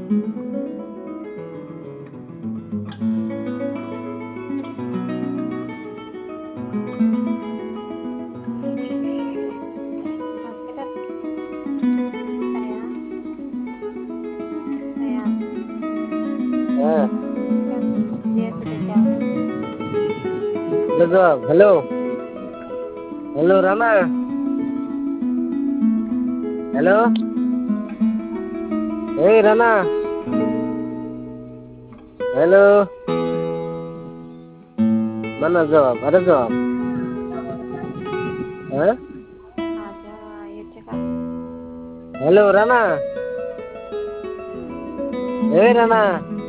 Hospital. Sayang, हाँ kan dia sudah jauh. Hello साहब hello hello Rana hello ए Rana hello mana jawab ada jawab हाँ Ada, ayo cekak. Hello Rana ए राना